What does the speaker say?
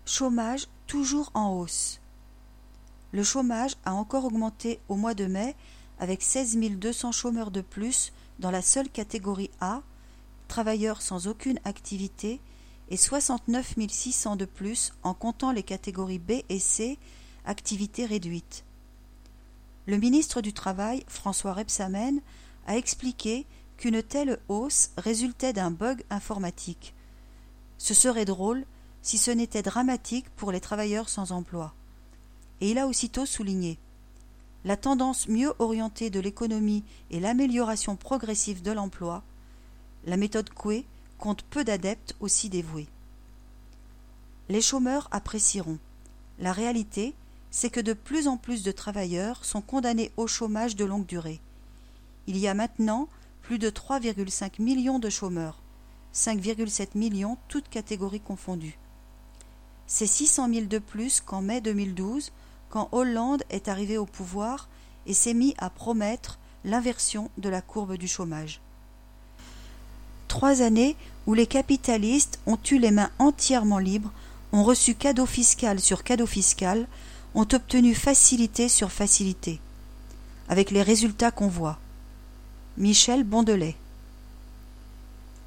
Chômage toujours en hausse. Le chômage a encore augmenté au mois de mai avec 16 200 chômeurs de plus dans la seule catégorie A, travailleurs sans aucune activité, et 69 600 de plus en comptant les catégories B et C, activité réduite. Le ministre du Travail, François Rebsamen, a expliqué qu'une telle hausse résultait d'un bug informatique. Ce serait drôle si ce n'était dramatique pour les travailleurs sans emploi. Et il a aussitôt souligné la tendance mieux orientée de l'économie et l'amélioration progressive de l'emploi. La méthode Coué compte peu d'adeptes aussi dévoués. Les chômeurs apprécieront. La réalité, c'est que de plus en plus de travailleurs sont condamnés au chômage de longue durée. Il y a maintenant plus de 3,5 millions de chômeurs, 5,7 millions toutes catégories confondues. C'est 600 000 de plus qu'en mai 2012, quand Hollande est arrivé au pouvoir et s'est mis à promettre l'inversion de la courbe du chômage. 3 années où les capitalistes ont eu les mains entièrement libres, ont reçu cadeau fiscal sur cadeau fiscal, ont obtenu facilité sur facilité, avec les résultats qu'on voit. Michel Bondelet.